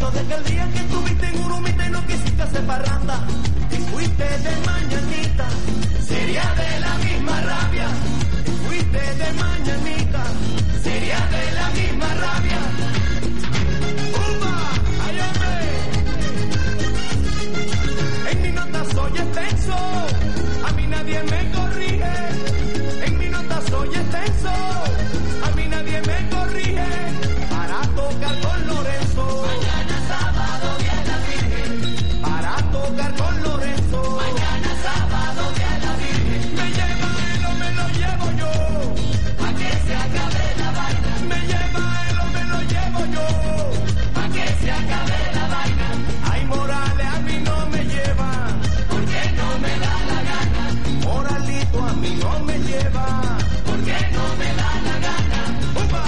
acuerdo de aquel día que estuviste en Urumita y no quisiste hacer parranda. Y fuiste de mañanita, sería de la misma rabia. Y fuiste de mañanita, sería de la misma rabia. ¡Upa! ¡Ay, hombre! En mi nota soy extenso, a mí nadie me corrige. En mi nota soy extenso, a mí nadie me corrige. Para tocar con Lorenzo, mañana sábado día de la Virgen. Para tocar con Lorenzo, mañana sábado día de la Virgen. Me lleva él o me lo llevo yo, pa' que se acabe la vaina. Me lleva él o me lo llevo yo, pa' que se acabe la vaina. Ay, Morales a mí no me lleva, porque no me da la gana. Moralito a mí no me lleva, porque no me da la gana. ¡Upa!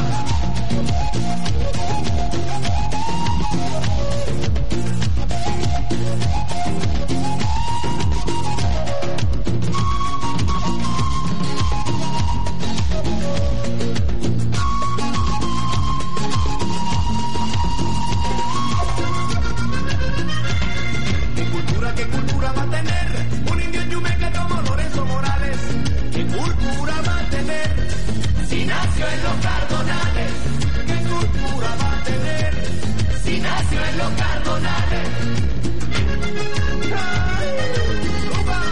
¿Qué cultura va a tener un indio yumeque como Lorenzo Morales? ¿Qué cultura va a tener si nació en los Cardonales? ¿Qué cultura va a tener si nació en los Cardonales? ¡Ay! ¡Upa!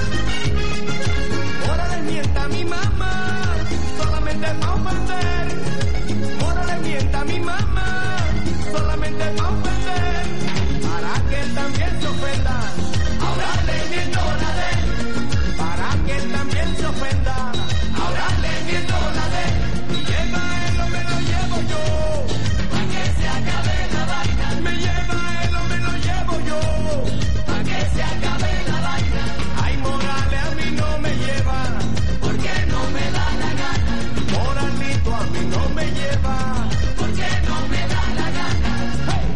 Morales mienta a mi mamá, solamente pa' ofender. Morales mienta a mi mamá, solamente pa' ofender. Para que él también se ofenda. Ahora le miento la de él, para que él también se ofenda. Ahora le miento la de él, y lleva él o me lo llevo yo, pa' que se acabe la vaina. Me lleva él o me lo llevo yo, pa' que se acabe la vaina. Ay, Morales a mí no me lleva, porque no me da la gana. Moralito a mí no me lleva, porque no me da la gana. ¡Hey!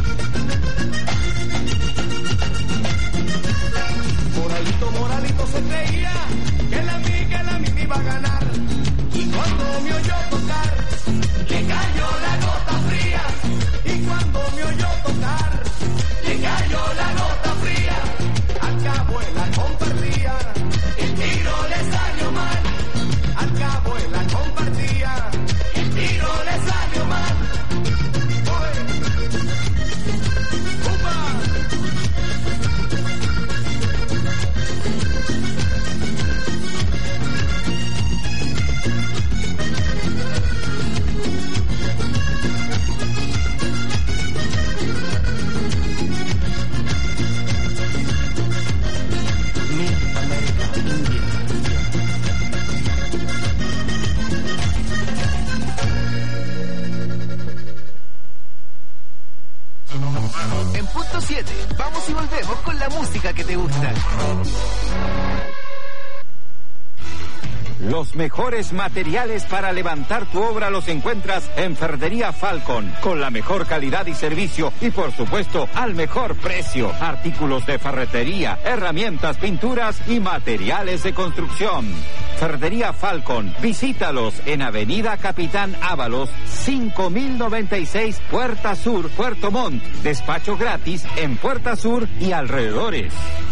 Moralito se creía que la mí me iba a ganar. Y cuando me oyó tocar, le cayó la gota fría. Y cuando me oyó tocar, le cayó la gota fría. Al cabo él la compartía, el tiro le salió mal. Al cabo él la compartía, el tiro le salió mal. ¡Oye! ¡Upa! En punto 7, vamos y volvemos con la música que te gusta. Los mejores materiales para levantar tu obra los encuentras en Ferretería Falcon, con la mejor calidad y servicio y por supuesto al mejor precio. Artículos de ferretería, herramientas, pinturas y materiales de construcción. Ferretería Falcon, visítalos en Avenida Capitán Ábalos, 5096, Puerta Sur, Puerto Montt. Despacho gratis en Puerta Sur y alrededores.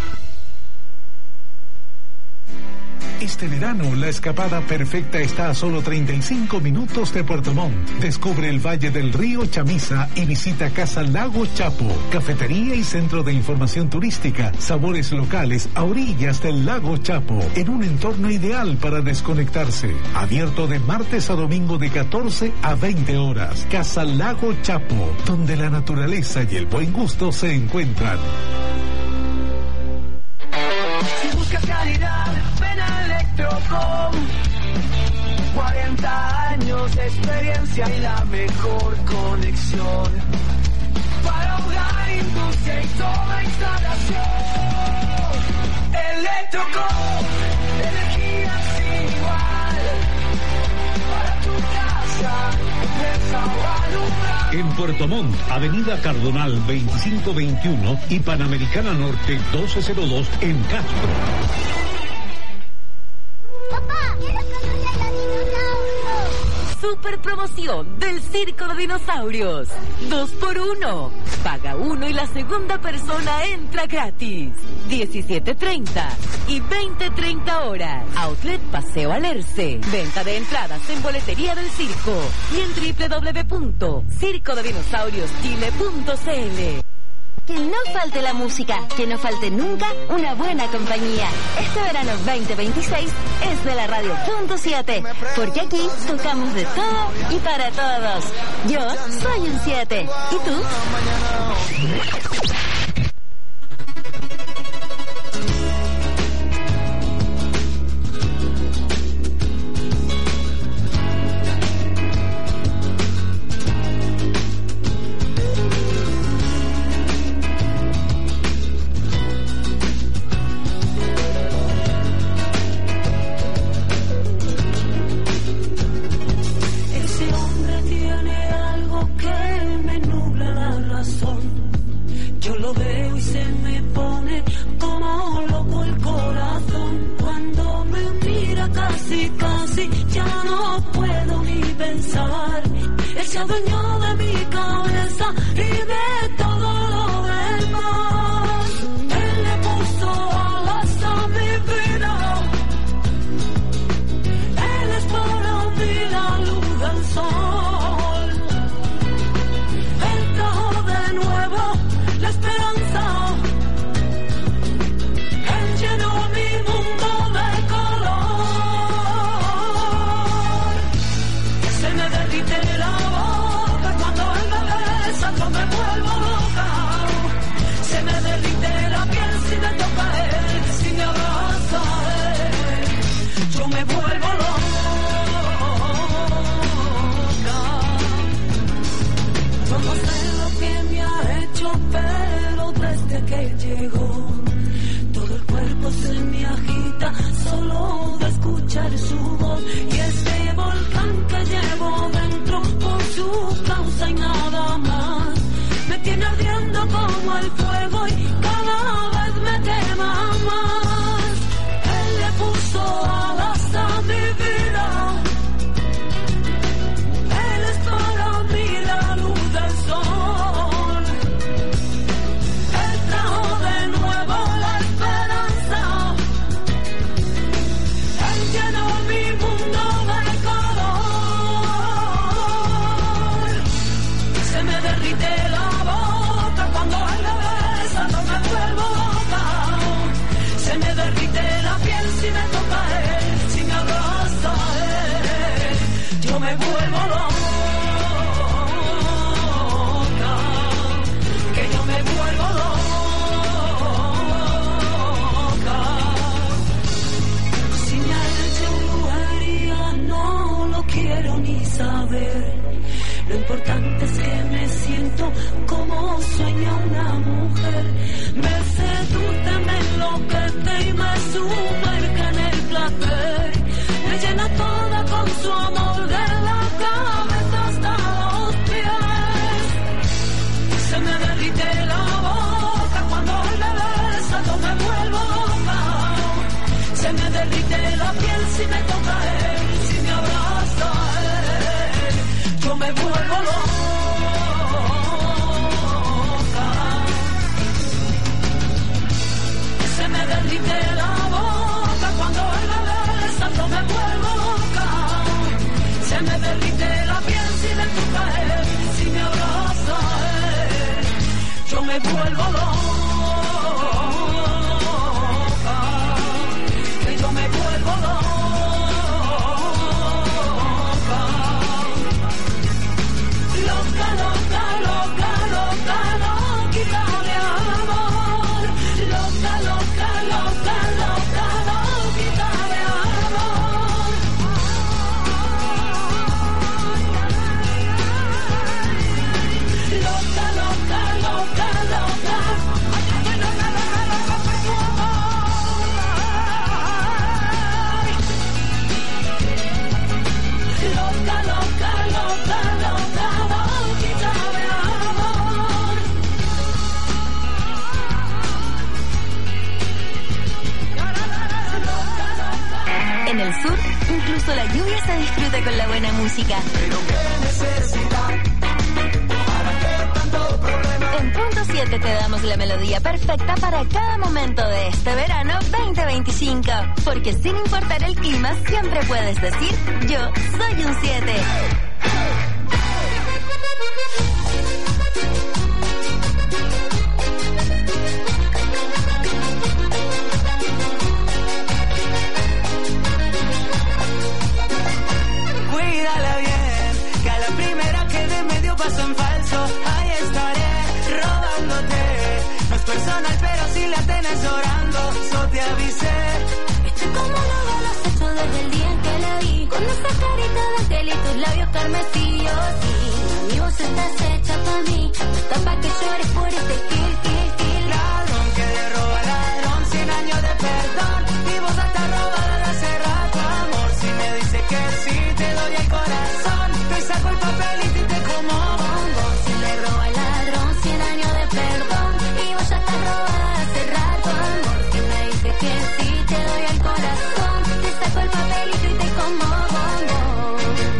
Este verano, la escapada perfecta está a solo 35 minutos de Puerto Montt. Descubre el Valle del Río Chamisa y visita Casa Lago Chapo, cafetería y centro de información turística, sabores locales a orillas del Lago Chapo, en un entorno ideal para desconectarse. Abierto de martes a domingo de 14 a 20 horas. Casa Lago Chapo, donde la naturaleza y el buen gusto se encuentran. Si buscas calidad, ven a Electrocom. 40 años de experiencia y la mejor conexión para hogar, industria y toda instalación. Electrocom, energía sin igual para tu casa, empresa o alumbrar. En Puerto Montt, Avenida Cardonal 2521 y Panamericana Norte 1202 en Castro. Papá, quiero conocer los dinosaurios. super promoción del Circo de Dinosaurios. 2x1. Paga uno y la segunda persona entra gratis. 17:30 y 20:30 horas. Outlet Paseo Alerce. Venta de entradas en boletería del circo y en www.circodedinosaurioschile.cl. Que no falte la música, que no falte nunca una buena compañía. Este verano 2026 es de la Radio Punto 7, porque aquí tocamos de todo y para todos. Yo soy un 7. ¿Y tú? Casi ya no puedo ni pensar. Él se adueñó de mi cabeza y de todo lo demás. Él le puso alas a mi vida. Él es para mí la luz del sol. Él trajo de nuevo la esperanza. Él llenó mi mundo de color. De la boca cuando él me besa, yo me vuelvo loca. Se me derrite la piel si me toca él, si me abraza él, yo me vuelvo loca. Yo no sé lo que me ha hecho, pero desde que llegó todo el cuerpo se me agita solo de escuchar su voz. Y ese volcán que llevo dentro por su causa y nada más me tiene ardiendo como el fuego y cada vez me quema más. Él le puso alas a mi vida. Él es para mí la luz del sol. Él trajo de nuevo la esperanza. Él llenó mi mundo de color. Se me derrite la boca cuando él me besa, no me vuelvo loca. Se me derrite la piel si me toca él, si me abraza él, yo me vuelvo loca. Que yo me vuelvo loca. Si me ha hecho brujería no lo quiero ni saber. Lo importante es que me siento como sueña una mujer. Me seduce, me enloquece y me sumerge en el placer. Me llena toda con su amor de la cabeza hasta los pies. Se me derrite la boca cuando él me besa, yo me vuelvo loca. Se me derrite la piel si me toca él, si me abraza él, yo me vuelvo loca. Se me derrite la boca cuando él me besa, yo me vuelvo loca. Se me derrite la piel si me toca él, si me abraza él, yo me vuelvo loca. Que yo me vuelvo loca. Loca, loca, loca, loca, loquita de amor. Loca, loca, loca, loca, loquita de amor. Loca, loca, loca, loca. música. Pero qué necesidad, ¿para qué tanto problema? En punto 7 te damos la melodía perfecta para cada momento de este verano 2025. Porque sin importar el clima, siempre puedes decir, yo soy un 7. Cuídala bien, que a la primera que de medio paso en falso, ahí estaré robándote. No es personal, pero si la tenés llorando, yo te avisé. Estoy como loco, lo has hecho desde el día en que la vi. Con esa carita de ángel y tus labios carmesíos. Y mi voz estás hecha pa' mí. Está pa' que llores por este kill. Ladrón que le roba al ladrón, 100 años de perdón. Y vos estás robada de hace rato, amor. Si me dices que sí, te doy el corazón. Te saco el papelito y te como bombón. Si le roba al ladrón, 100 años de perdón. Y vos ya estás robada hace rato, amor. Si me dices que sí, te doy el corazón. Te saco el papelito y te como bombón.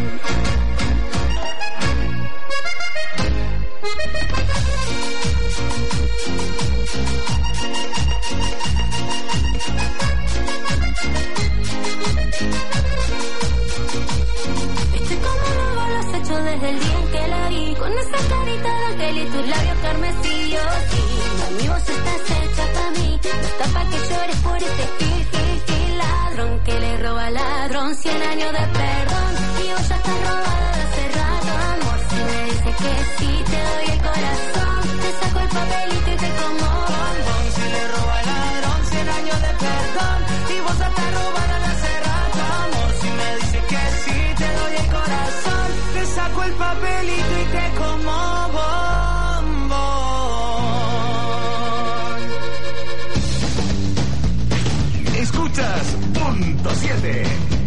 Estoy como loco, lo has hecho desde el día en que la vi. Con esa carita de ángel y tus labios carmesíos. Y mi voz estás hecha pa' mí. Está pa' que llores por este kill. Ladrón que le roba al ladrón, 100 años de perdón. Y vos ya estás robada de hace rato, amor. Si me dices que sí, te doy el corazón. Te saco el papelito y te como bombón. Si le roba al ladrón, 100 años de perdón. Y vos estás robada de hace rato, amor. Si me dices que sí, te doy el corazón. Te saco el papelito y te como bombón. Escuchas punto 7.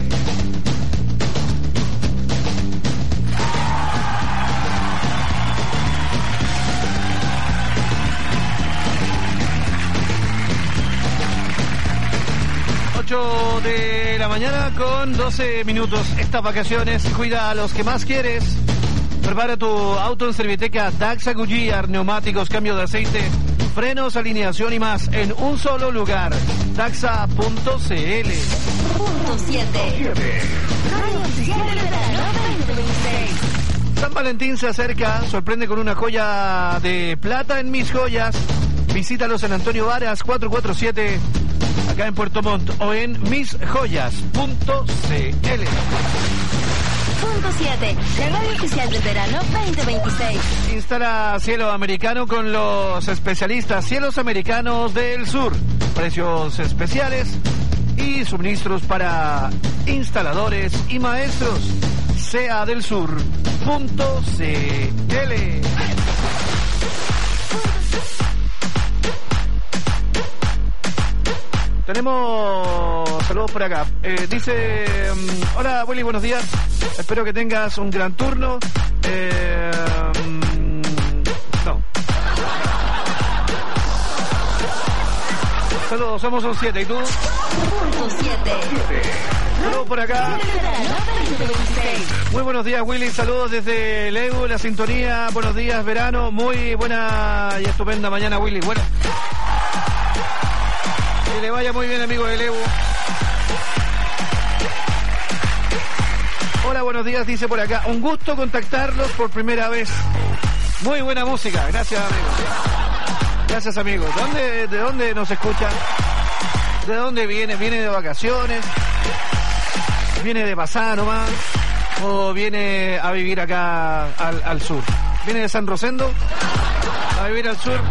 De la mañana con 12 minutos. Estas vacaciones, cuida a los que más quieres. Prepara tu auto en Serviteca Daxa Goodyear, neumáticos, cambio de aceite, frenos, alineación y más en un solo lugar. Daxa.cl. Punto 7. Radio Oficial del Verano 2026. San Valentín se acerca, sorprende con una joya de plata en Mis Joyas. Visítalos en Antonio Varas 447, acá en Puerto Montt, o en misjoyas.cl. Punto 7. La radio oficial del verano 2026. Instala Cielo Americano con los especialistas Cielos Americanos del Sur. Precios especiales y suministros para instaladores y maestros. seadelsur.cl. Tenemos saludos por acá. Dice, hola Willy, buenos días. Espero que tengas un gran turno. No. Saludos, somos un 7. ¿Y tú? Punto 7. Saludos por acá. Muy buenos días, Willy. Saludos desde Leu, la sintonía. Buenos días, verano. Muy buena y estupenda mañana, Willy. Bueno. Que le vaya muy bien, amigo de Levo. Hola, buenos días, dice por acá. Un gusto contactarlos por primera vez. Muy buena música. Gracias, amigo. Gracias, amigo. ¿De dónde nos escucha? ¿De dónde viene? ¿Viene de vacaciones? ¿Viene de pasada nomás? ¿O viene a vivir acá al sur? ¿Viene de San Rosendo? ¿A vivir al sur?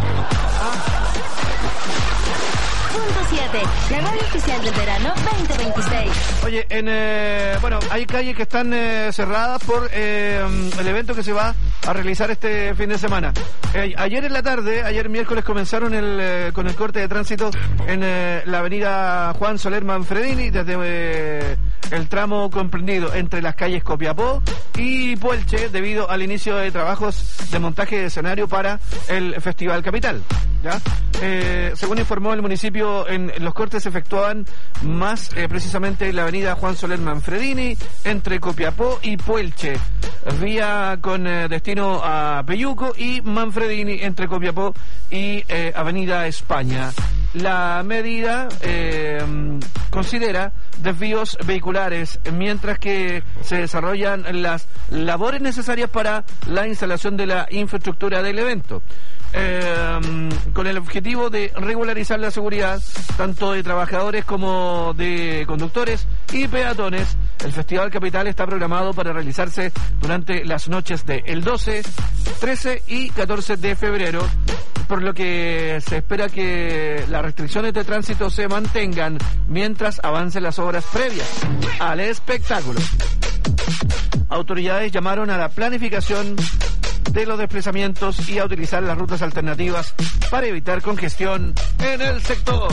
Punto 7. La radio oficial del verano 2026. Oye, bueno, hay calles que están cerradas por el evento que se va a realizar este fin de semana. Ayer en la tarde, ayer miércoles, comenzaron con el corte de tránsito en la avenida Juan Soler Manfredini, desde el tramo comprendido entre las calles Copiapó y Puelche, debido al inicio de trabajos de montaje de escenario para el Festival Capital. ¿ya? Según informó el municipio, los cortes se efectuaban más precisamente en la avenida Juan Soler Manfredini, entre Copiapó y Puelche, vía con destino a Peyuco, y Manfredini entre Copiapó y avenida España. La medida considera desvíos vehiculares mientras que se desarrollan las labores necesarias para la instalación de la infraestructura del evento. Con el objetivo de regularizar la seguridad tanto de trabajadores como de conductores y peatones, el Festival Capital está programado para realizarse durante las noches del 12, 13 y 14 de febrero, por lo que se espera que las restricciones de tránsito se mantengan mientras avancen las obras previas al espectáculo. Autoridades llamaron a la planificación de los desplazamientos y a utilizar las rutas alternativas para evitar congestión en el sector.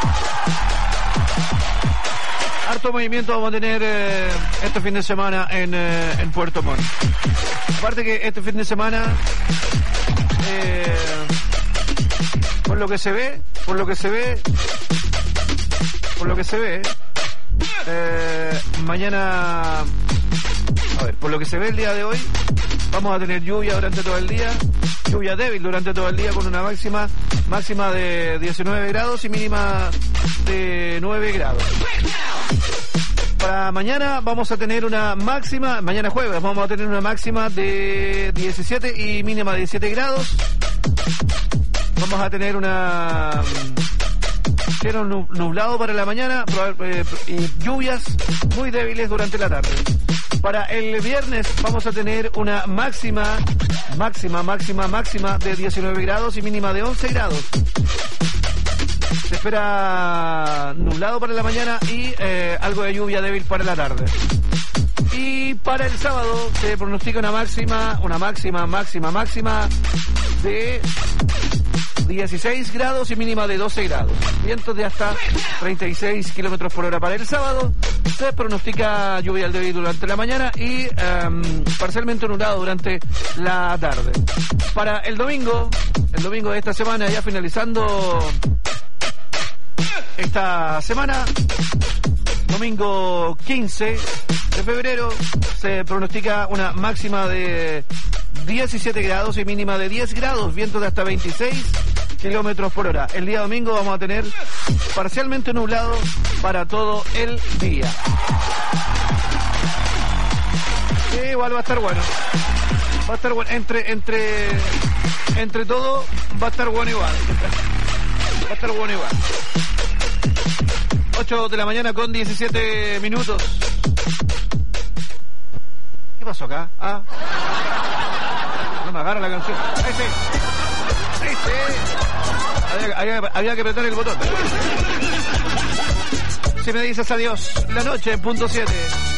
Harto movimiento vamos a tener este fin de semana en Puerto Montt. Aparte que este fin de semana, por lo que se ve, mañana, a ver, por lo que se ve el día de hoy, vamos a tener lluvia durante todo el día, lluvia débil durante todo el día, con una máxima de 19 grados y mínima de 9 grados. Para mañana vamos a tener una máxima, mañana jueves vamos a tener una máxima de 17 y mínima de 17 grados. Vamos a tener cielo nublado para la mañana y lluvias muy débiles durante la tarde. Para el viernes vamos a tener una máxima de 19 grados y mínima de 11 grados. Se espera nublado para la mañana y algo de lluvia débil para la tarde. Y para el sábado se pronostica una máxima de 16 grados y mínima de 12 grados. Vientos de hasta 36 kilómetros por hora para el sábado. Se pronostica lluvia débil durante la mañana y parcialmente nublado durante la tarde. Para el domingo de esta semana, ya finalizando esta semana, domingo 15 de febrero, se pronostica una máxima de 17 grados y mínima de 10 grados, vientos de hasta 26 kilómetros por hora. El día domingo vamos a tener parcialmente nublado para todo el día. Sí, igual va a estar bueno. Va a estar bueno. Entre todo va a estar bueno igual. Va a estar bueno igual. 8 de la mañana con 17 minutos. ¿Qué pasó acá? Ah. No me agarra la canción. Ahí sí. Había que apretar el botón. Si me dices adiós, la noche en punto 7.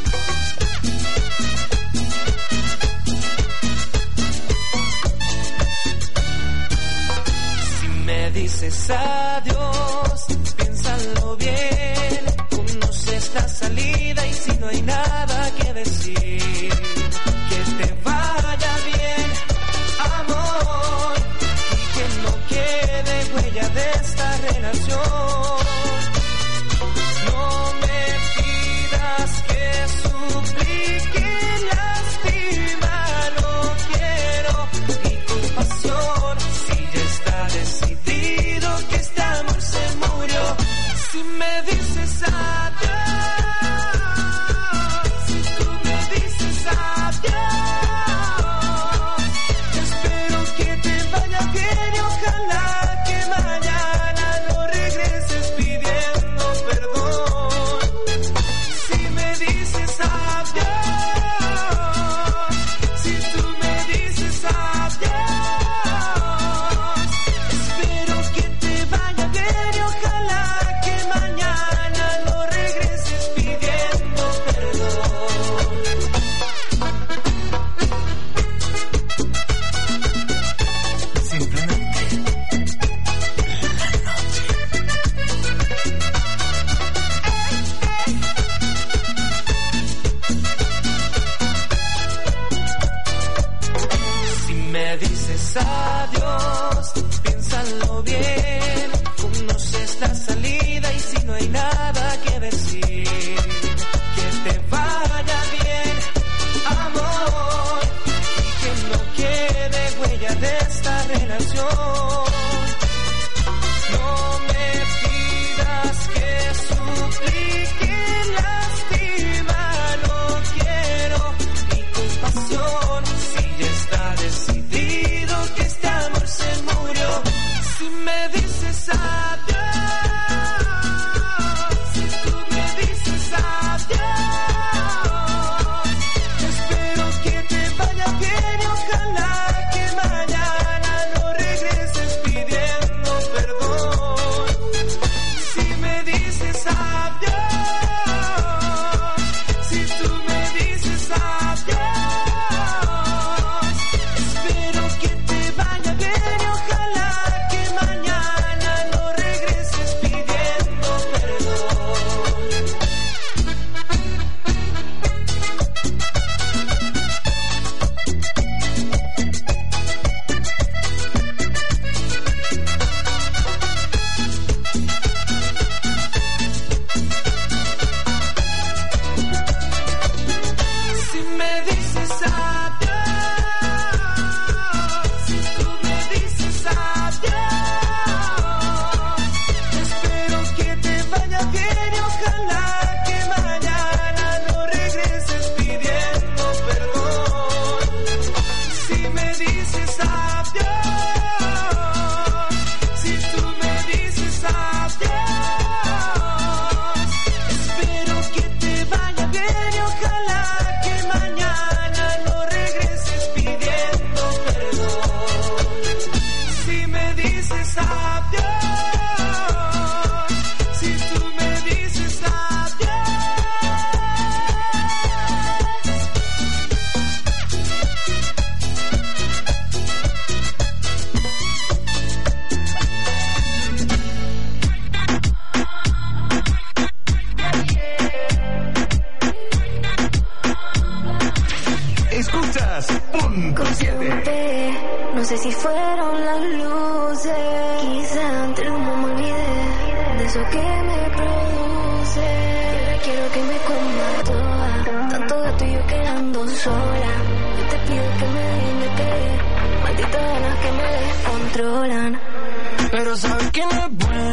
Si me dices adiós, piénsalo bien. Conoce esta salida y si no hay nada que decir, que te vaya bien, amor, y que no quede huella de esta relación. No me pidas que suplique, lástima, no quiero ni compasión. Si ya está decidido que este amor se murió, si me dices adiós, si tú me dices adiós, espero que te vaya bien y ojalá que mañana no regreses pidiendo perdón. Si me dices adiós, si tú me dices adiós, espero que te vaya bien y ojalá que mañana no regreses pidiendo perdón. Simplemente la noche. Si me dices adiós, piénsalo piénsalo bien. Conoces la salida y si no hay nada que decir, que te vaya bien, amor, y que no quede huella de esta relación. No me pidas que suplique lástima, no quiero ni compasión. Si ya está decidido que este amor se murió, si me dices adiós, si tú me dices adiós, espero que te vaya bien y ojalá que mañana no regreses pidiendo perdón. Si me dices adiós, si tú me dices adiós, espero que te vaya bien y ojalá que mañana no regreses pidiendo perdón. Si me dices adiós, si tú me dices adiós, espero que te vaya bien y ojalá que mañana no regreses pidiendo perdón. Si me dices adiós, si tú me dices adiós, espero que te vaya bien y ojalá que mañana no regreses pidiendo perdón. Si me dices adiós, si tú me dices adiós. Escuchas Punto 7. No sé si fueron las luces, quizá entre el humo me olvidé de eso que me produce. Ahora quiero que me comas toda, tanto gato y yo quedando sola. Yo te pido que me dejen de querer, malditas ganas que me descontrolan. Pero sabes que no es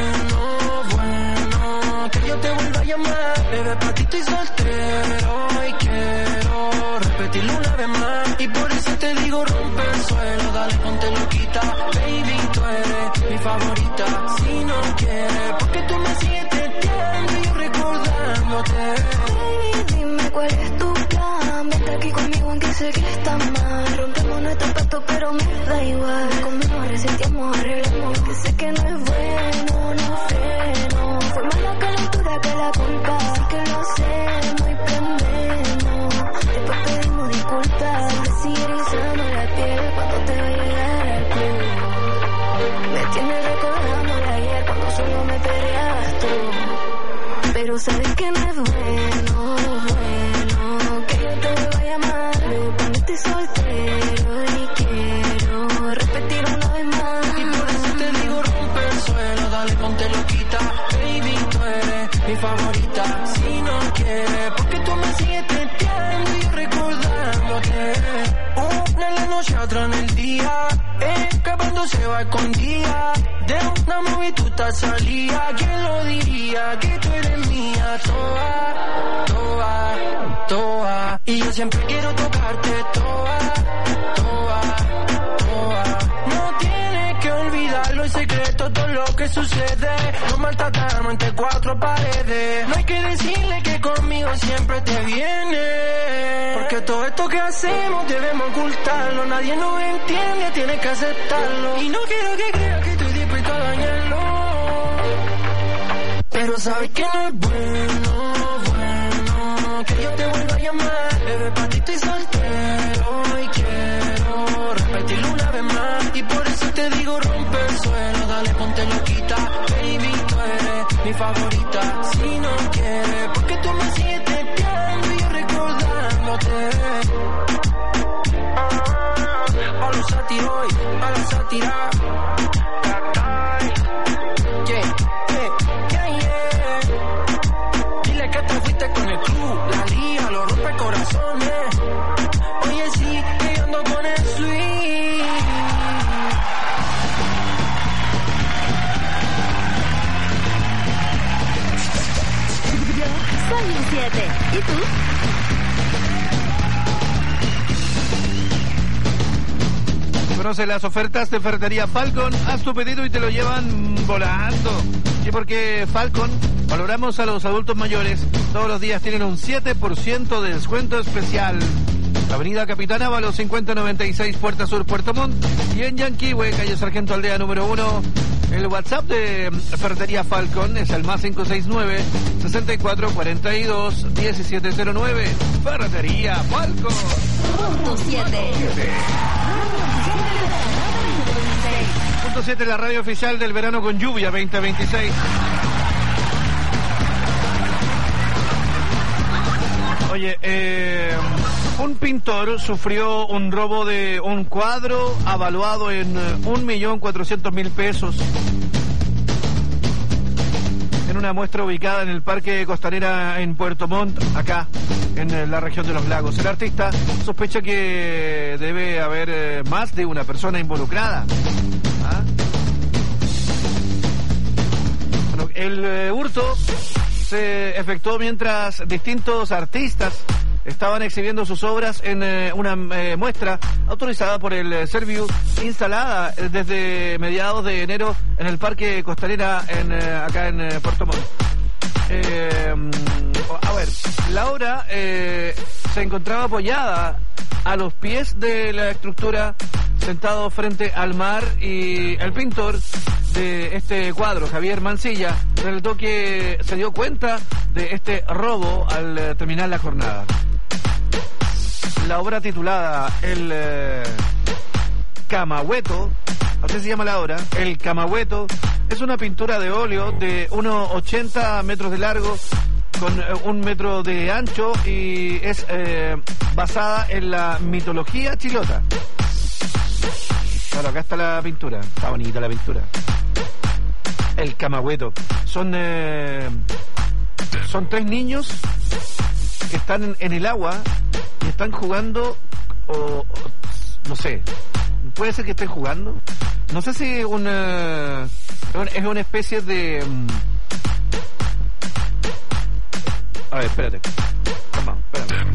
bueno que yo te vuelva a llamar. Bebé, pa' ti estoy soltero y quiero repetirlo una vez más. Y por eso te digo rompe el suelo, dale ponte loquita. Baby, tú eres mi favorita. Si no quieres, porque tú me sigues teteando y yo recordándote. Baby, dime cuál es tu plan, vente aquí conmigo aunque sé que está mal. Rompemos nuestro pacto pero me da igual. Conmigo resentimos, arreglamos, que sé que no es bueno, no freno. Fue más la calentura que la culpa, así que lo hacemos y prendemos. Después pedimos disculpas, me sigue erizando la piel cuando te voy a llegar al club. Me tienes recordando de ayer cuando solo me peleabas tú. Pero sabes que no es bueno que yo te vuelva a llamar. Luego cuando estoy soltero y quiero repetir una vez más. Y por eso te digo rompe el suelo, dale ponte loquita. Baby, tú eres mi favorita. Si no quieres, porque tú me sigues teteando y yo recordándote. Una en la noche, otra en el día, escapando se va escondida. De una movie tú estás salida. ¿Quién lo diría? Que tú eres mía, toda, toda, toda. Y yo siempre quiero tocarte toda, toda, toda. No tienes que olvidarlo en secreto todo lo que sucede. No maltratarnos entre cuatro paredes. No hay que decirle que conmigo siempre te viene. Porque todo esto que hacemos debemos ocultarlo. Nadie nos entiende, tienes que aceptarlo. Y no quiero que creas que estoy dispuesto a dañarlo. Pero sabes que no es bueno que yo te vuelva a llamar. Bebé, pa' ti estoy soltero y quiero repetirlo una vez más. Y por eso te digo rompe el suelo, dale ponte loquita. Baby, tú eres mi favorita. Si no quieres, porque tú me sigues teteando y yo recordándote. A los sátiros y a la sátira. Dile que te fuiste con el club, la liga, lo rompe corazones. Oye, sí, que yo ando con el swing. Yo soy un 7. ¿Y tú? Conoce las ofertas de Ferretería Falcon. Haz tu pedido y te lo llevan volando. Y porque Falcon valoramos a los adultos mayores, todos los días tienen un 7% de descuento especial. Avenida Capitán Ávalo, 5096, Puerta Sur, Puerto Montt. Y en Yanquihue, calle Sargento Aldea número 1. El WhatsApp de Ferretería Falcon es el más 569-6442-1709. Ferretería Falcon. Punto 7. Punto 7, la radio oficial del verano con lluvia 2026. Oye, un pintor sufrió un robo de un cuadro avaluado en 1.400.000 pesos en una muestra ubicada en el Parque Costanera en Puerto Montt, acá en la región de los lagos. El artista sospecha que debe haber más de una persona involucrada. ¿Ah? Bueno, el hurto se efectuó mientras distintos artistas estaban exhibiendo sus obras en una muestra autorizada por el Serviu, instalada desde mediados de enero en el Parque Costanera acá en Puerto Montt. A ver, la obra se encontraba apoyada a los pies de la estructura, sentado frente al mar, y el pintor de este cuadro, Javier Mancilla, relató que se dio cuenta de este robo al terminar la jornada. La obra titulada El Camagüeto, así se llama la obra, El Camagüeto, es una pintura de óleo de unos 80 metros de largo con 1 metro de ancho y es basada en la mitología chilota. Claro, acá está la pintura, está bonita la pintura. El Camagüeto. Son 3 niños que están en el agua y están jugando, o no sé, puede ser que estén jugando. No sé si es una especie de... A ver, espérate. Vamos, espérate.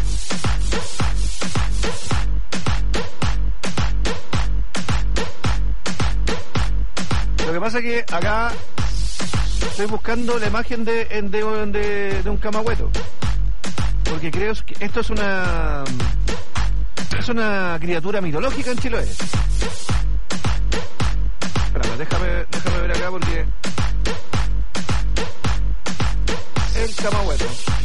Lo que pasa es que acá estoy buscando la imagen de un camagüeto, porque creo que esto es una criatura mitológica en Chiloé. Espérame, déjame ver acá porque el camagüeto.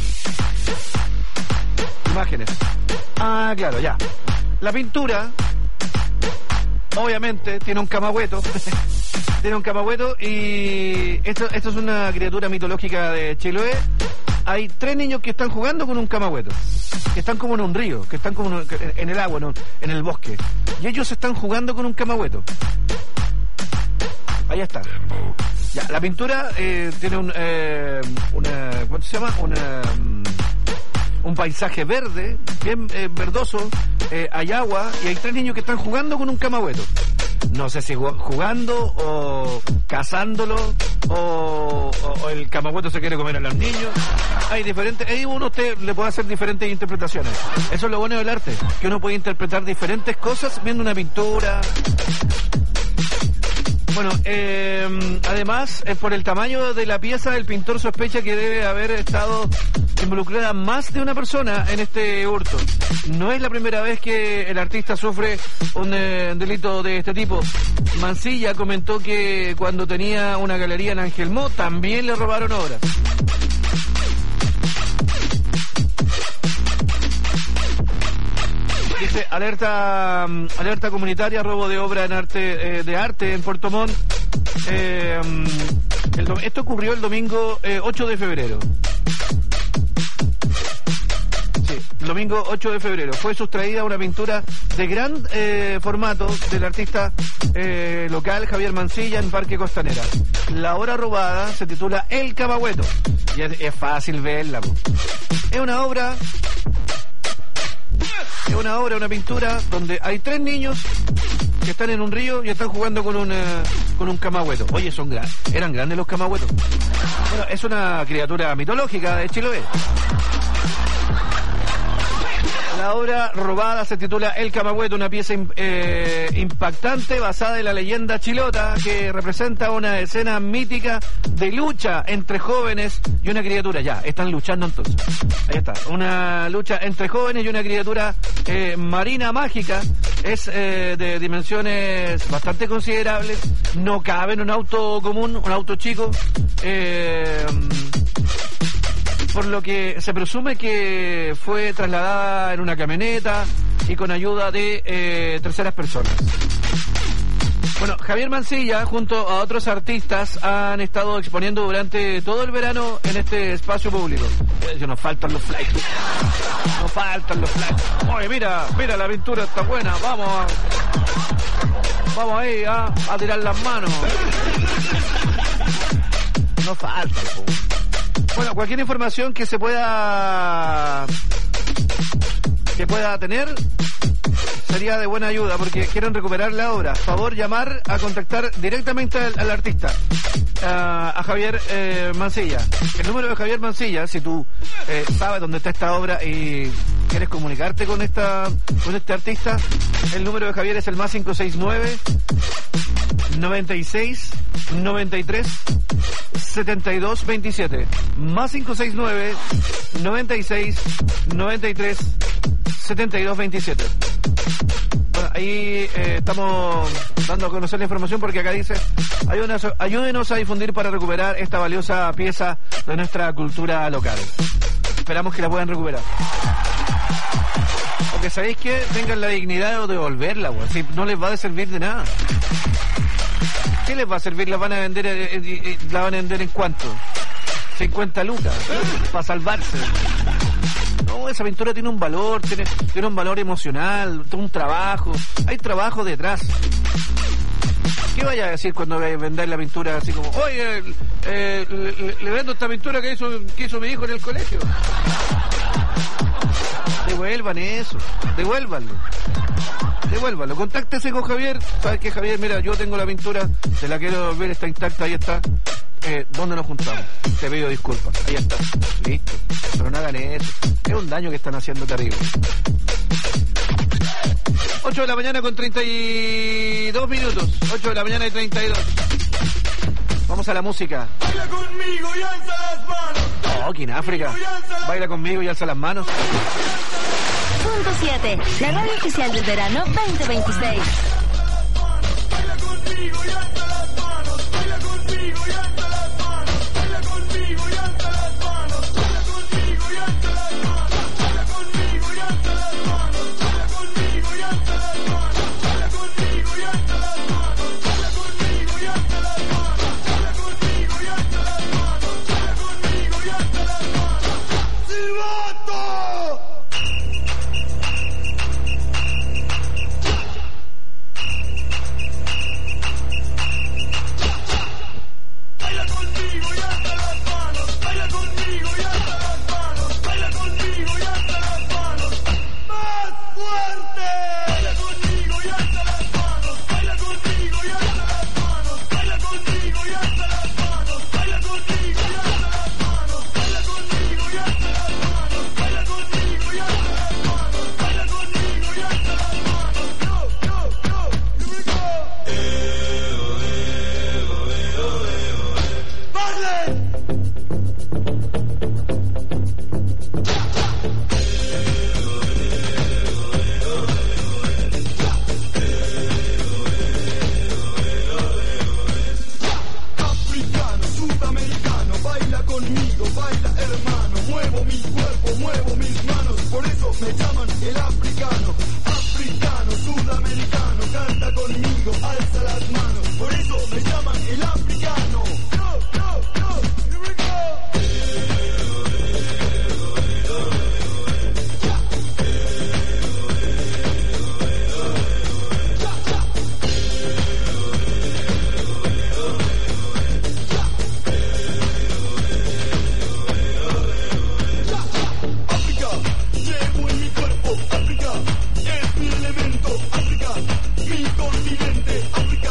Imágenes. Ah, claro, ya. La pintura, obviamente, tiene un camagüeto. Tiene un camagüeto y esto es una criatura mitológica de Chiloé. Hay 3 niños que están jugando con un camagüeto, que están como en un río, que están como en el agua, ¿no? En el bosque. Y ellos están jugando con un camagüeto. Ahí está. Ya, la pintura tiene ¿cuánto se llama? Un paisaje verde, bien verdoso, hay agua y hay 3 niños que están jugando con un camagüeto. No sé si jugando o cazándolo o el camagüeto se quiere comer a los niños. Hay diferentes, ahí uno le puede hacer diferentes interpretaciones. Eso es lo bueno del arte, que uno puede interpretar diferentes cosas viendo una pintura. Bueno, además, por el tamaño de la pieza, el pintor sospecha que debe haber estado involucrada más de una persona en este hurto. No es la primera vez que el artista sufre un delito de este tipo. Mancilla comentó que cuando tenía una galería en Angelmó también le robaron obras. Dice, alerta comunitaria, robo de obra de arte en Puerto Montt. Esto ocurrió el domingo 8 de febrero. Sí, domingo 8 de febrero. Fue sustraída una pintura de gran formato del artista local Javier Mancilla en Parque Costanera. La obra robada se titula El Camagüeto. Y es fácil verla. Es una obra, una pintura donde hay 3 niños que están en un río y están jugando con un camagüeto. Oye, eran grandes los camagüetos. Bueno, es una criatura mitológica de Chiloé. La obra robada se titula El Camagüeto, una pieza impactante basada en la leyenda chilota que representa una escena mítica de lucha entre jóvenes y una criatura. Ya, están luchando entonces. Ahí está, una lucha entre jóvenes y una criatura marina mágica. Es de dimensiones bastante considerables. No cabe en un auto común, un auto chico. Por lo que se presume que fue trasladada en una camioneta y con ayuda de terceras personas. Bueno, Javier Mancilla junto a otros artistas han estado exponiendo durante todo el verano en este espacio público. Nos faltan los flyers. Nos faltan los flyers. Oye, mira, la pintura está buena. Vamos ahí a tirar las manos. No falta. Bueno, cualquier información que se pueda tener sería de buena ayuda porque quieren recuperar la obra. Favor llamar a contactar directamente al artista, a Javier Mancilla. El número de Javier Mancilla, si tú sabes dónde está esta obra y quieres comunicarte con este artista, el número de Javier es el más 569 96 93 72 27, más 569 96 93 72 27. Bueno, ahí estamos dando a conocer la información porque acá dice: ayúdenos a difundir para recuperar esta valiosa pieza de nuestra cultura local. Esperamos que la puedan recuperar. Porque sabéis que tengan la dignidad de devolverla, güey. Si no les va a servir de nada. ¿Qué les va a servir? ¿La van a vender en cuánto? 50 lucas para salvarse. No, esa pintura tiene un valor, tiene un valor emocional, un trabajo. Hay trabajo detrás. ¿Qué vaya a decir cuando vaya a vender la pintura así como, oye, le vendo esta pintura que hizo mi hijo en el colegio? Devuelvan eso, devuélvanlo. Contáctese con Javier. ¿Sabes qué, Javier? Mira, yo tengo la pintura, te la quiero devolver, está intacta, ahí está. ¿Dónde nos juntamos? Te pido disculpas. Ahí está. Listo. Pero no hagan eso. Es un daño que están haciendo terrible. 8 de la mañana con 32 minutos. 8 de la mañana y 32. Vamos a la música. Baila conmigo y alza las manos. Oh, aquí en África. Baila conmigo y alza las manos. Punto 7, la radio oficial del verano 2026. Baila conmigo y alza las manos. Baila conmigo y alza las manos. Baila conmigo y alza las manos. Baila conmigo y alza las manos. Baila conmigo y alza las manos. Baila conmigo y alza las manos. Baila conmigo y alza las manos. Baila conmigo y alza las manos. Baila conmigo y alza las manos. Baila conmigo y alza las manos. ¡Silbato!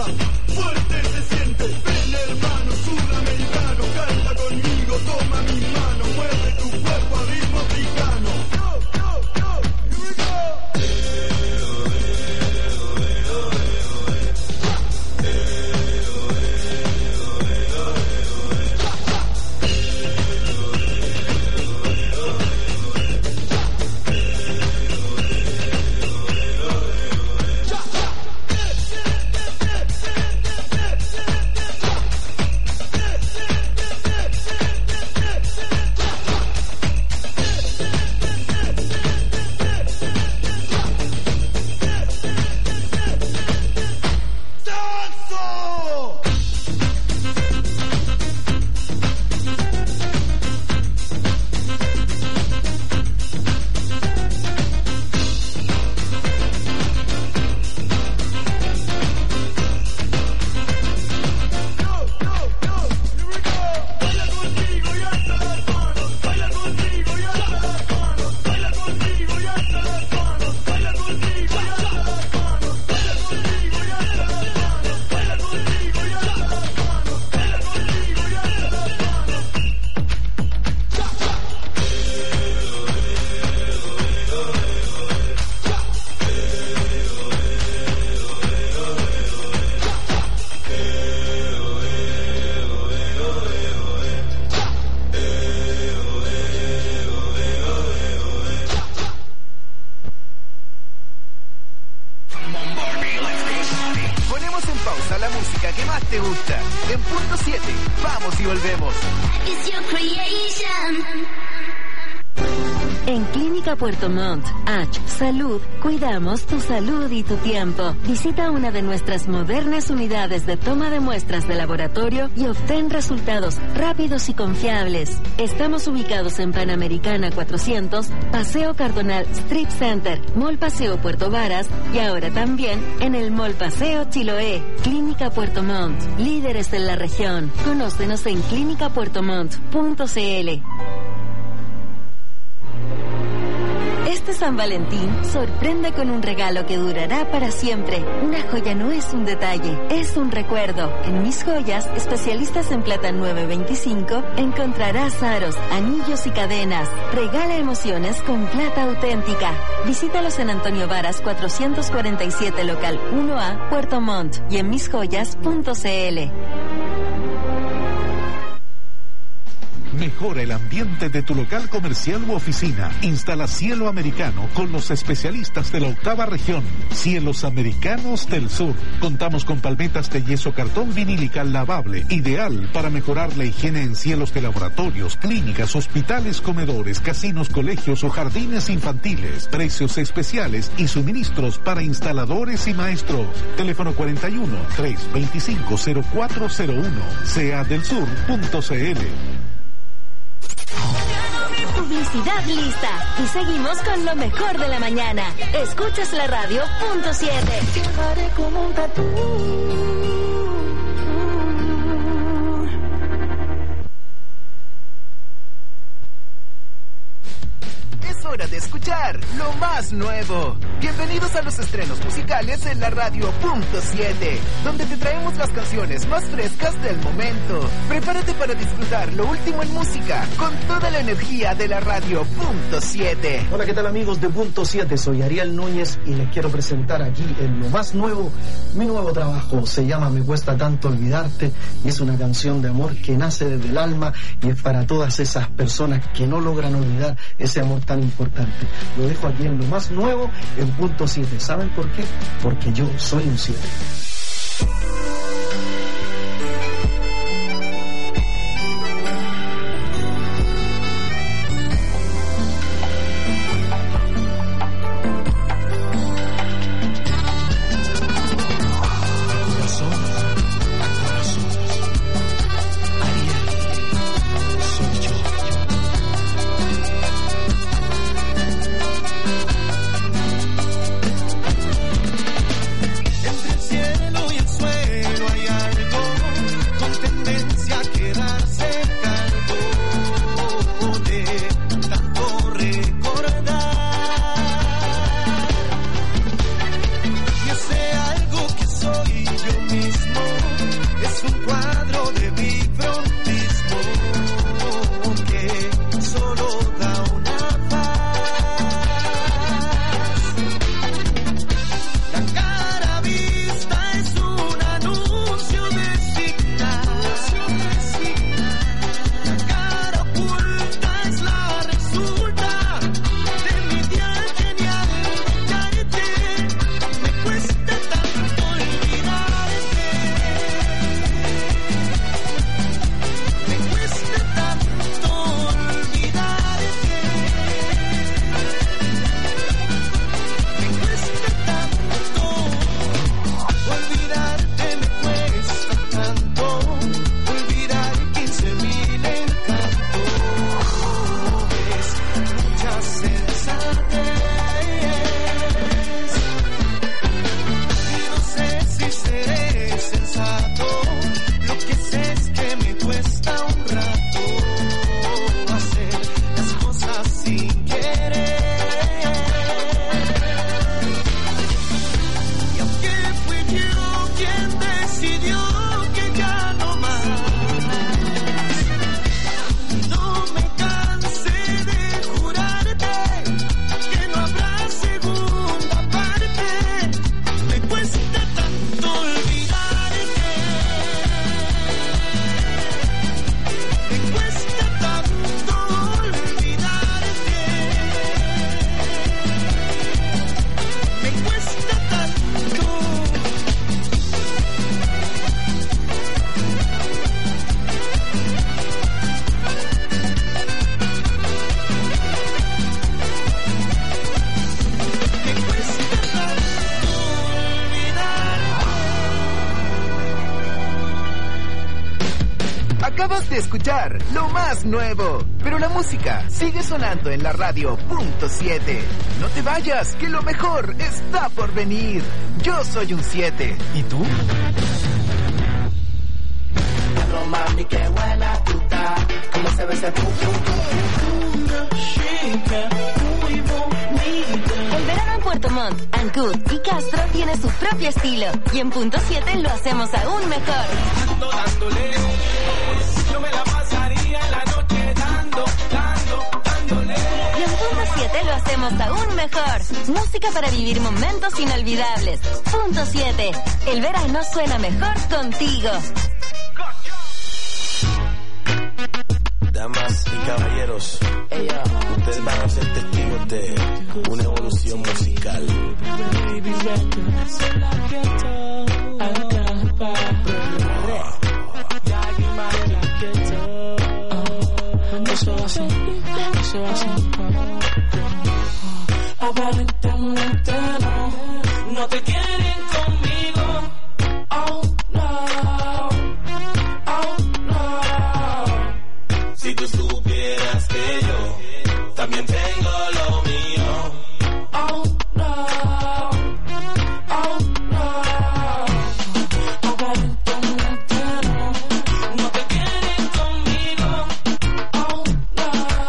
fuerte se siente. Ven hermano sudamericano, canta conmigo, toma mi mano, mueve tu cuerpo a ritmo africano. Here we go. Puerto Montt, H Salud, cuidamos tu salud y tu tiempo. Visita una de nuestras modernas unidades de toma de muestras de laboratorio y obtén resultados rápidos y confiables. Estamos ubicados en Panamericana 400, Paseo Cardonal Strip Center, Mall Paseo Puerto Varas y ahora también en el Mall Paseo Chiloé. Clínica Puerto Montt, líderes en la región. Conócenos en clinicapuertomont.cl. Este San Valentín sorprende con un regalo que durará para siempre. Una joya no es un detalle, es un recuerdo. En Mis Joyas, especialistas en plata 925, encontrarás aros, anillos y cadenas. Regala emociones con plata auténtica. Visítalos en Antonio Varas 447 local 1A, Puerto Montt y en misjoyas.cl. Mejora el ambiente de tu local comercial u oficina. Instala cielo americano con los especialistas de la 8ª región. Cielos Americanos del Sur. Contamos con palmetas de yeso cartón vinílica lavable, ideal para mejorar la higiene en cielos de laboratorios, clínicas, hospitales, comedores, casinos, colegios o jardines infantiles. Precios especiales y suministros para instaladores y maestros. Teléfono 41-325-0401. seadelsur.cl. Publicidad lista. Y seguimos con lo mejor de la mañana. Escuchas la radio .7. Llevaré como un tatú. Es hora de escuchar lo más nuevo. Bienvenidos a los estrenos musicales en la radio .7, donde te traemos las canciones más frescas del momento. Prepárate para disfrutar lo último en música con toda la energía de la radio .7. Hola, ¿qué tal amigos de .7? Soy Ariel Núñez y les quiero presentar aquí en lo más nuevo, mi nuevo trabajo. Se llama Me Cuesta Tanto Olvidarte y es una canción de amor que nace desde el alma y es para todas esas personas que no logran olvidar ese amor tan importante. Lo dejo aquí en lo más nuevo en .7. ¿Saben por qué? Porque yo soy un 7. Entre el cielo decidió que ya no más. No me cansé de jurarte que no habrá segunda parte. Me cuesta tanto olvidarte. Me cuesta tanto olvidarte. Me cuesta tanto. Acabas de escuchar lo más nuevo, pero la música sigue sonando en la radio .7. No te vayas, que lo mejor está por venir. Yo soy un 7. ¿Y tú? No mami, qué buena tú estás. Cómo se ve ese pum pum pum. Chica, muy bonita. El verano en Puerto Montt, Ancud y Castro tiene su propio estilo. Y en punto 7 lo hacemos aún mejor. Ando dándole. Yo me la pasaría la noche dándole. Y en punto 7 lo hacemos aún mejor. Música para vivir momentos inolvidables. Punto 7. El verano suena mejor contigo. Damas y caballeros, ustedes van a ser testigos de una evolución musical. Aparentemente no te quieren conmigo. Oh no, oh no. Si tú supieras que yo también tengo lo mío. Oh no, oh no. Aparentemente no te quieren conmigo. Oh no,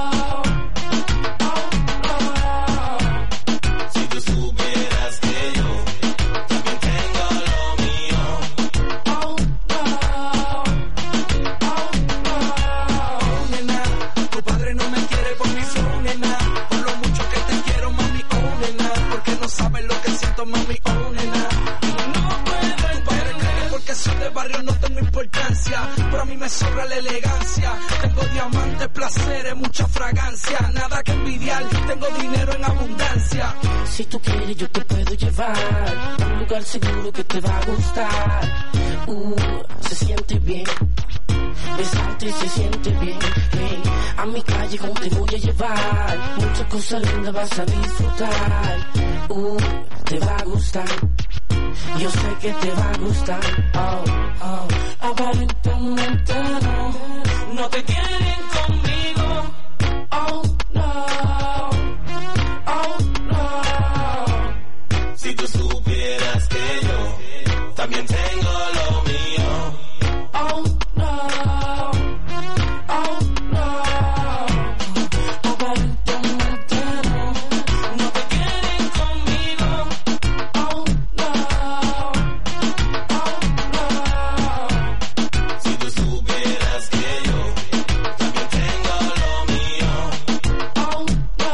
oh no. Si tú supieras que yo también tengo lo mío. Oh no, oh no. Nena, tu padre no me quiere por mi flow, nena. Por lo mucho que te quiero, mami, oh nena. Porque no sabes lo que siento, mami, oh nena. No puedo entender, porque soy de barrio, no tengo importancia. Pero a mí me sobra la elegancia. Tengo diamantes, placeres, mucha fragancia. Nada que envidiar, tengo dinero en abundancia. Si tú quieres, yo te puedo llevar a un lugar seguro que te va a gustar. Se siente bien. Besarte se siente bien, hey. A mi callejón te voy a llevar. Muchas cosas lindas vas a disfrutar. Te va a gustar. Yo sé que te va a gustar. Oh. Aparentemente no te quieren conmigo. Oh no, oh no. Si tú supieras que yo también tengo lo mío. Oh no, oh no. Aparentemente no te quieren conmigo. Oh no, oh no. Si tú supieras que yo también tengo lo mío. Oh no,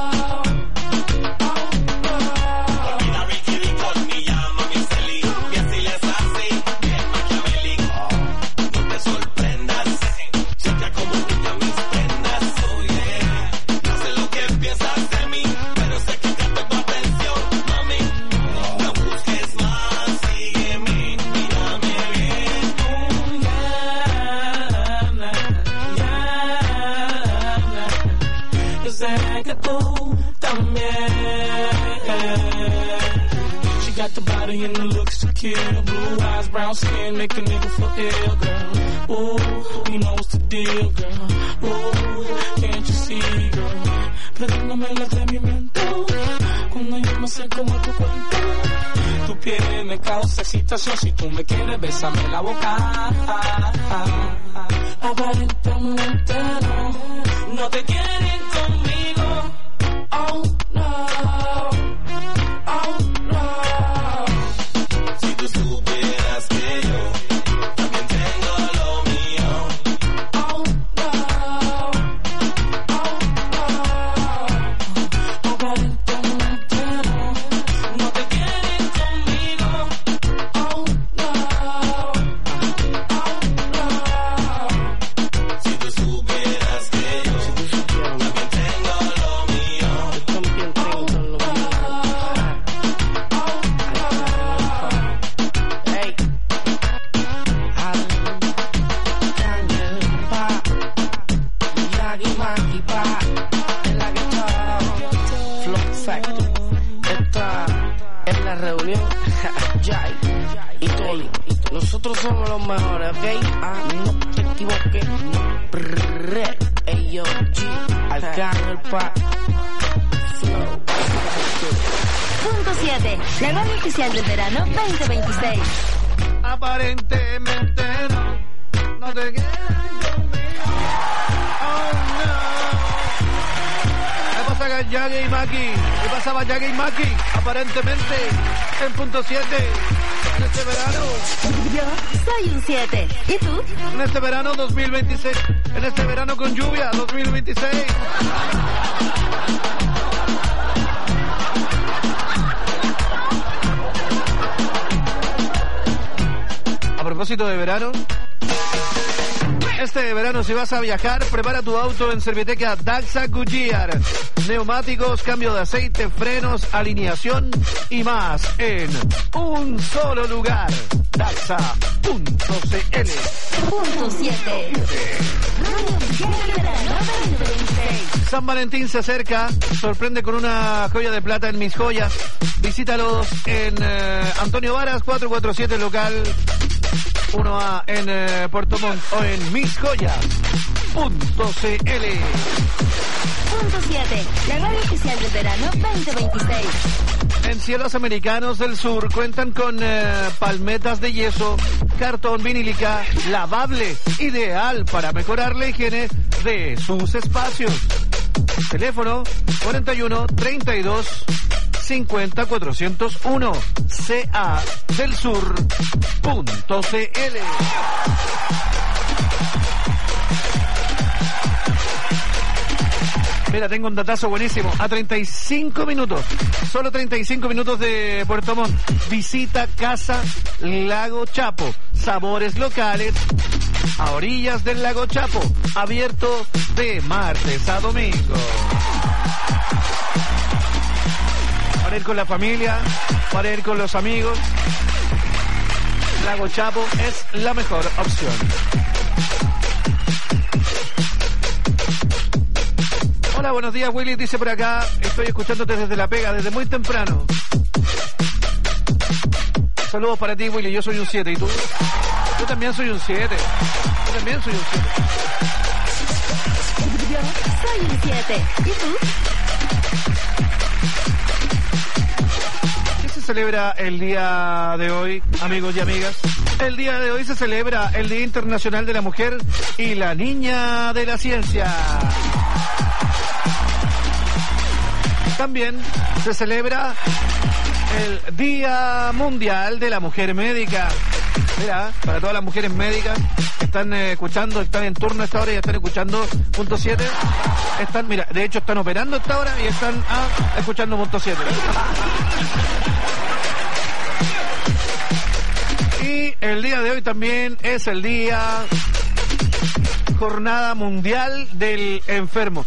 oh no. Olvida Ricky Ricón, me llama mi Celi. Y así les hace, bien maquiavélico. No te sorprendas, checa como brillan mis prendas. Oh yeah, no sé lo que piensas de mí, pero sé que capto tu atención, mami. No busques más, sígueme, mírame bien. Yo sé que tú también. She got the body and the looks to kill. Blue eyes, brown skin, make a nigga feel ill, girl. Ooh, you know what's the deal, girl. Ooh, can't you see, girl? Perdóname el atrevimiento cuando yo me acerco a tu cuento. Tu piel me causa excitación. Si tú me quieres, bésame la boca. Aparentemente no te quieren conmigo. Oh no, oh no. Si tú supieras que yo Ey, nosotros somos los mejores, ¿ok? No te equivoques. Ey, yo, G, al carro, el pa. Punto 7, la radio oficial del verano 2026. Aparentemente no te quedas conmigo. Oh no. ¿Qué pasa con Yagi y Maki? ¿Qué pasaba Yagi y Maki? Aparentemente en punto 7 en este verano. Yo soy un 7. ¿Y tú? En este verano 2026. En este verano con lluvia 2026. A propósito de verano, este verano si vas a viajar, prepara tu auto en Serviteca Daxa Goodyear. Neumáticos, cambio de aceite, frenos, alineación y más en un solo lugar. Daxa.cl. Punto 7. San Valentín se acerca, sorprende con una joya de plata en Mis Joyas. Visítalos en Antonio Varas 447 local 1A en Puerto Montt o en misjoyas.cl. Punto 7, la radio oficial del verano 2026. En Cielos Americanos del Sur cuentan con palmetas de yeso, cartón vinílica, lavable, ideal para mejorar la higiene de sus espacios. Teléfono 41 32 50 401 cadelsur.cl. Mira, tengo un datazo buenísimo. A 35 minutos, solo 35 minutos de Puerto Montt. Visita Casa Lago Chapo. Sabores locales a orillas del Lago Chapo. Abierto de martes a domingo. Para ir con la familia, para ir con los amigos. Lago Chapo es la mejor opción. Hola, buenos días, Willy, dice por acá, estoy escuchándote desde La Pega, desde muy temprano. Saludos para ti, Willy, yo soy un 7, ¿y tú? Yo también soy un 7. Yo también soy un 7. Yo soy un 7. ¿Y tú? ¿Qué se celebra el día de hoy, amigos y amigas? El día de hoy se celebra el Día Internacional de la Mujer y la Niña de la Ciencia. También se celebra el Día Mundial de la Mujer Médica. Mira, para todas las mujeres médicas que están escuchando, están en turno a esta hora y están escuchando punto 7. Están, mira, de hecho están operando a esta hora y están escuchando punto 7. Y el día de hoy también es el día Jornada Mundial del Enfermo.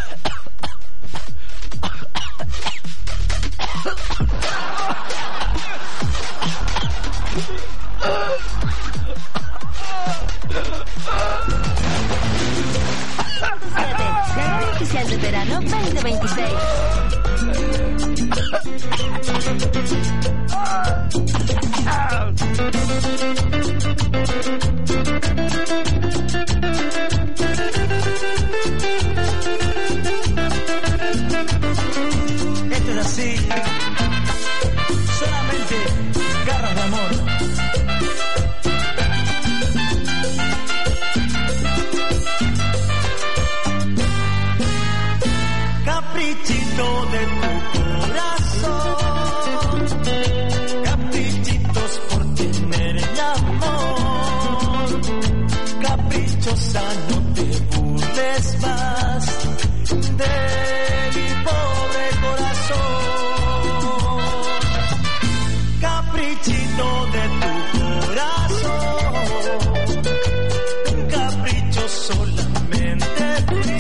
La radio oficial del verano 2026. Esto es así, solamente garras de amor. Caprichito de tu corazón, caprichitos por tener el amor, caprichosa no te burles más de mi pobre corazón, caprichito de tu corazón, un capricho solamente fui.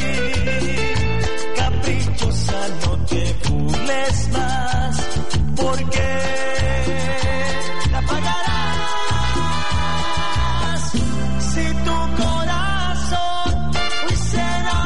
No te burles más, porque la pagarás si tu corazón hoy se enamora.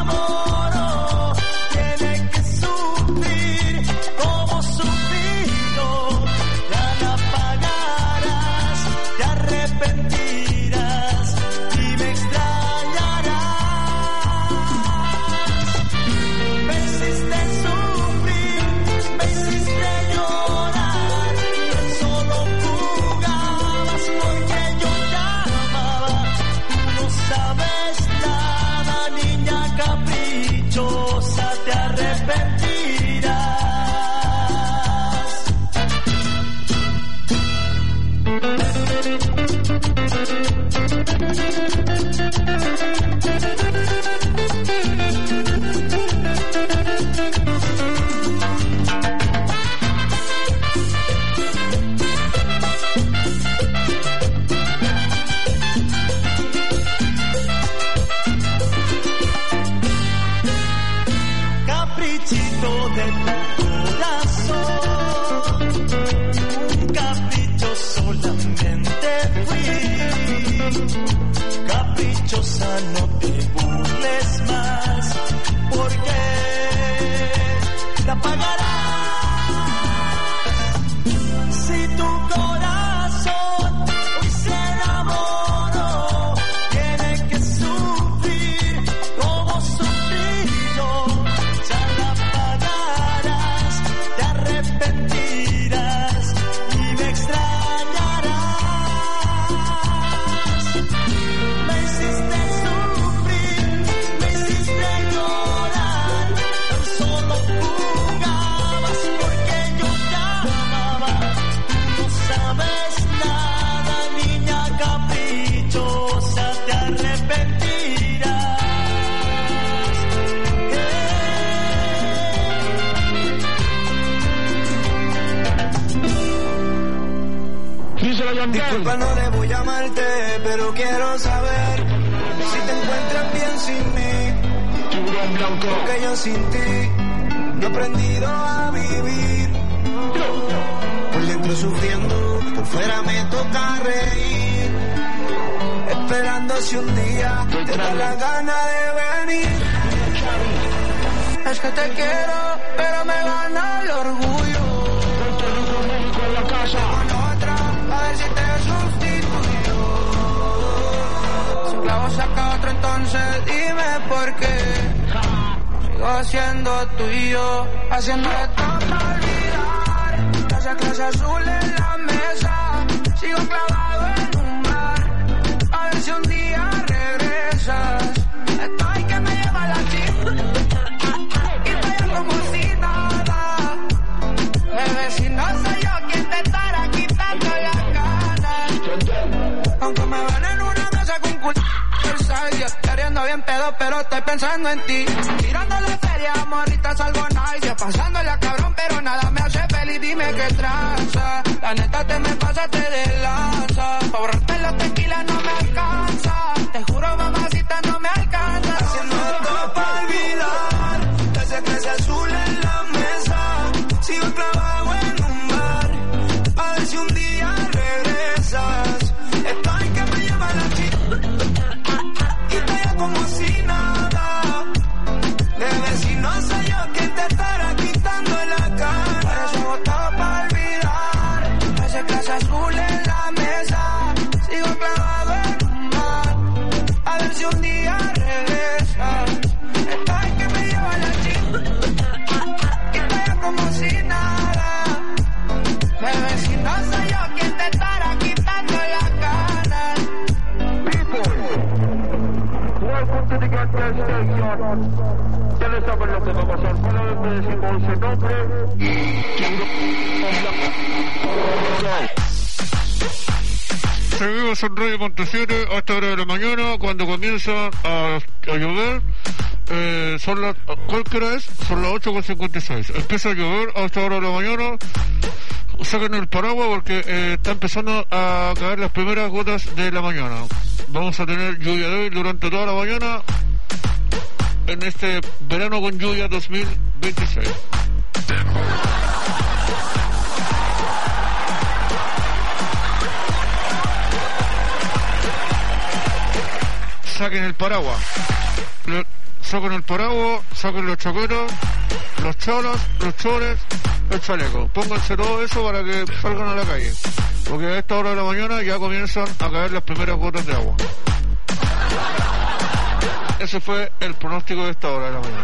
Caprichito de tu corazón, un capricho solamente fui. Caprichosa, no te burles más, porque la pagarás. Si tu corazón hoy se enamoró, tiene que sufrir como sufrí yo. Ya la pagarás, te arrepentirás y me extrañarás. Me hiciste sufrir, me hiciste llorar, tan solo jugabas porque yo te amaba. No sabes nada, niña caprichosa, te arrepentirás. Disculpa, no debo llamarte, pero quiero saber si te encuentras bien sin mí. Tiburón blanco. Porque yo sin ti no he aprendido a vivir. Por dentro sufriendo, por fuera me toca reír. Esperando si un día te da la gana de venir. Es que te quiero, pero me gana el orgullo. Con la casa. A ver si te sustituyo. Si un clavo saca otro, entonces dime por qué. Sigo siendo tuyo, haciéndole todo para olvidar. Esa clase azul en la mesa, sigo clavado en un bar. A ver si un día regresas. Estoy que me lleva la chica y te como si nada. Bebé, si no soy yo quien te estará quitando la gana. Aunque me ven en una mesa con culo, queriendo bien pedo, pero estoy pensando en ti. Tirándole feria, morrita, salgo nice. Pasándole a cabrón, pero nada me hace feliz. Dime qué traza. La neta te me pasaste de lanza. Pa' borrarte la tequila no me alcanza. Te juro, mamacita, no me alcanza. Haciendo todo pa' olvidar. Ese clase azul en la mesa. Sigo clavado en un bar. A ver si un día regresas. Estoy que me lleva la chica y estoy como si nada. Bebé, si no soy yo quien te estará quitando la cara. Por eso hago todo pa' olvidar. Ese clase azul en la mesa. Sigo clavado en un bar. A ver si un día regresas. Estoy que me lleva la chica y estoy como si nada. Bebé, si no soy yo quien te estará quitando la cara. Welcome to the Get Station. Ya le saben lo que va a pasar. Solamente decimos el nombre. Seguimos en Radio Montesiere a esta hora de la mañana, cuando comienza a llover. Son las... ¿Cuál hora es? Son las 8:56. Empieza a llover a esta hora de la mañana. Saquen el paraguas porque está empezando a caer las primeras gotas de la mañana. Vamos a tener lluvia de hoy durante toda la mañana en este verano con lluvia 2026. Saquen el paraguas. Saquen el paraguas, saquen los chaquetas, los cholas, los chores, el chaleco. Pónganse todo eso para que salgan a la calle. Porque a esta hora de la mañana ya comienzan a caer las primeras gotas de agua. Ese fue el pronóstico de esta hora de la mañana.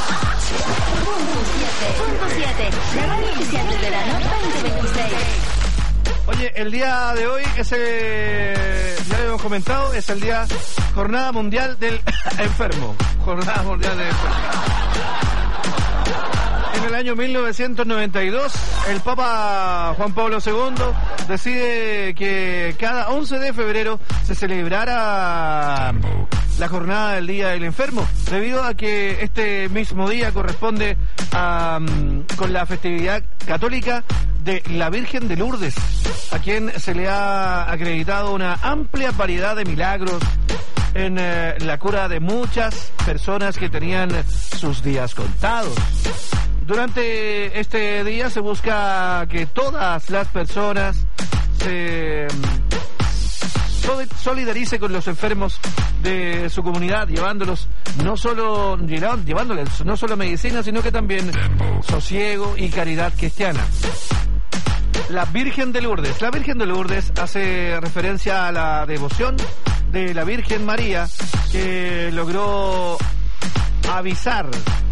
Punto 7. La radio oficial del verano 2026. Oye, el día de hoy es ya lo hemos comentado, es el día Jornada Mundial del Enfermo. Jornada Mundial del Enfermo. En el año 1992, el Papa Juan Pablo II decide que cada 11 de febrero se celebrara la jornada del Día del Enfermo, debido a que este mismo día corresponde con la festividad católica de la Virgen de Lourdes, a quien se le ha acreditado una amplia variedad de milagros en la cura de muchas personas que tenían sus días contados. Durante este día se busca que todas las personas se solidarice con los enfermos de su comunidad, llevándoles no solo medicina, sino que también sosiego y caridad cristiana. La Virgen de Lourdes. La Virgen de Lourdes hace referencia a la devoción de la Virgen María, que logró avisar.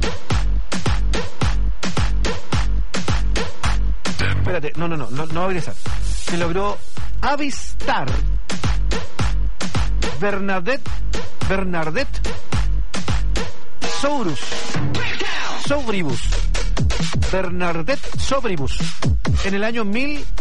Espérate, no avisar. Que logró avistar Bernadette Bernadette Sobribus en el año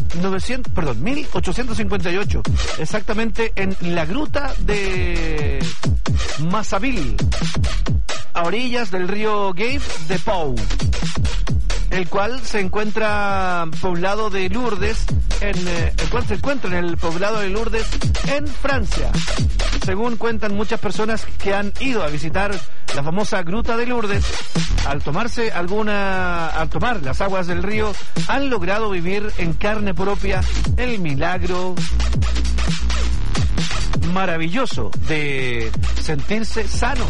1858, exactamente en la gruta de Massaville, a orillas del río Gave de Pau, el cual se encuentra poblado de Lourdes, el cual se encuentra en el poblado de Lourdes en Francia. Según cuentan muchas personas que han ido a visitar la famosa gruta de Lourdes, al tomar las aguas del río, han logrado vivir en carne propia el milagro maravilloso de sentirse sanos.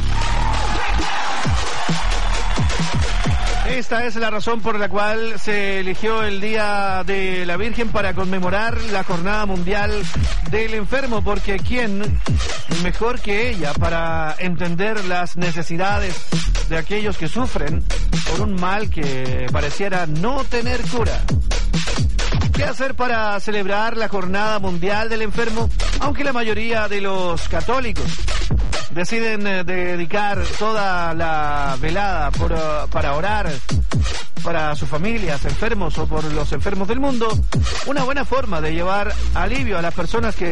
Esta es la razón por la cual se eligió el Día de la Virgen para conmemorar la Jornada Mundial del Enfermo, porque ¿quién mejor que ella para entender las necesidades de aquellos que sufren por un mal que pareciera no tener cura? ¿Qué hacer para celebrar la Jornada Mundial del Enfermo? Aunque la mayoría de los católicos deciden dedicar toda la velada para orar para sus familias enfermos o por los enfermos del mundo, una buena forma de llevar alivio a las personas que